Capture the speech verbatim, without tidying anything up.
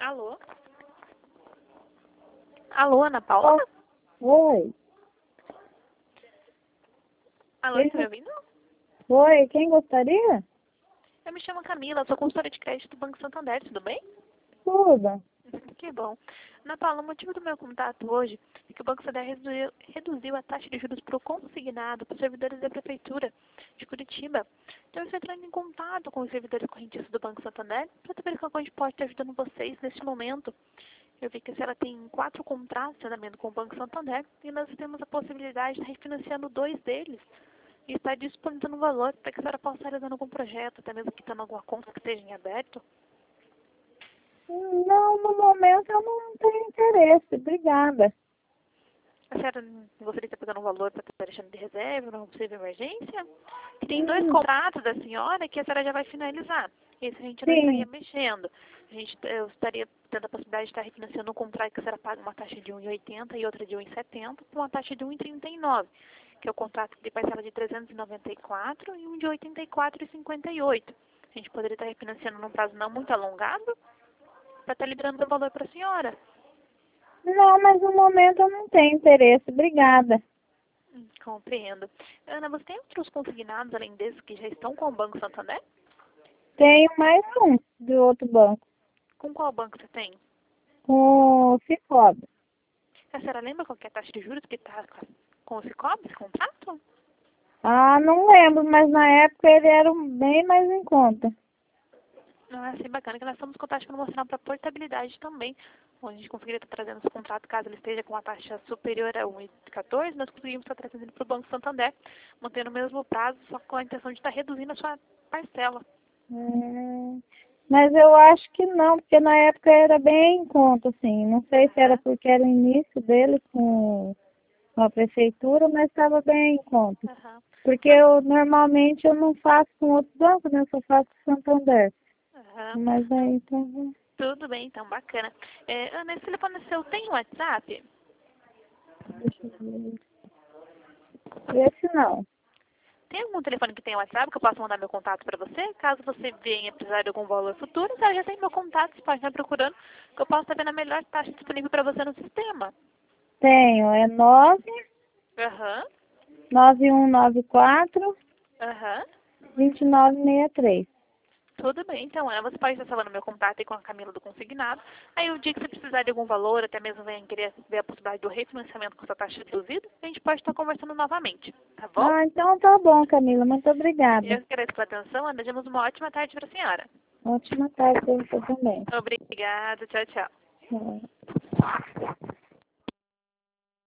Alô? Alô, Ana Paula? Oi. Alô, Quem está me ouvindo? Oi, quem gostaria? Eu me chamo Camila, sou consultora de crédito do Banco Santander, tudo bem? Tudo. Que bom. Ana Paula, o motivo do meu contato hoje é que o Banco Santander reduziu, reduziu a taxa de juros para o consignado para os servidores da Prefeitura de Curitiba. Então, eu estou entrando em contato com os servidores correntistas do Banco Santander para saber como a gente pode estar ajudando vocês neste momento. Eu vi que a senhora tem quatro contratos de andamento com o Banco Santander e nós temos a possibilidade de estar refinanciando dois deles e estar disponibilizando um valor para que a senhora possa estar realizando algum projeto, até mesmo quitando alguma conta que esteja em aberto. Não, no momento eu não tenho interesse. Obrigada. A senhora gostaria de estar pegando um valor para estar deixando de reserva, numa possível emergência? Que tem dois Hum, contratos da senhora que a senhora já vai finalizar. Esse a gente não estaria sim. mexendo. A gente, eu estaria tendo a possibilidade de estar refinanciando um contrato que a senhora paga uma taxa de um vírgula oitenta e outra de um vírgula setenta por uma taxa de um vírgula trinta e nove, que é o contrato de parcela de trezentos e noventa e quatro e um de oitenta e quatro vírgula cinquenta e oito. A gente poderia estar refinanciando num prazo não muito alongado para estar liberando o valor para a senhora. Não, mas no momento eu não tenho interesse. Obrigada. Hum, Compreendo. Ana, você tem outros consignados além desses que já estão com o Banco Santander? Tenho mais um de outro banco, Com qual banco você tem? com o Cicobi. A senhora lembra qual que é a taxa de juros que está com o Cicobi, esse contrato? Ah, não lembro, mas na época ele era um bem mais em conta. Ah, sim, bacana, que nós estamos com taxa promocional para portabilidade também, onde a gente conseguiria estar trazendo esse contrato, caso ele esteja com uma taxa superior a um vírgula quatorze, nós conseguimos estar trazendo ele para o Banco Santander, mantendo o mesmo prazo, só com a intenção de estar reduzindo a sua parcela. Hum, mas eu acho que não, porque na época era bem em conta, assim. Não sei se era Aham, porque era o início dele com com a prefeitura, mas estava bem em conta. aham. Porque Não, eu normalmente eu não faço com outro banco, né? Eu só faço com Santander. aham. Mas Não, aí então. tudo bem, então, bacana. É, Ana, esse telefone seu tem WhatsApp? Deixa eu ver. Esse não. Tem algum telefone que tenha WhatsApp que eu possa mandar meu contato para você? Caso você venha precisar de algum valor futuro, você já tem meu contato, você pode estar procurando, que eu possa estar vendo a melhor taxa disponível para você no sistema. Tenho, é nove Aham, nove um nove quatro aham. dois nove seis três. Tudo bem, então, Ana, você pode estar falando meu contato aí com a Camila do Consignado. Aí o dia que você precisar de algum valor, até mesmo venha querer ver a possibilidade do refinanciamento com sua taxa reduzida, a gente pode estar conversando novamente, tá bom? Ah, então tá bom, Camila. Muito obrigada. Eu agradeço pela atenção, Ana. Desejamos uma ótima tarde para a senhora. Ótima tarde para você também. Obrigada, tchau, tchau. Tchau.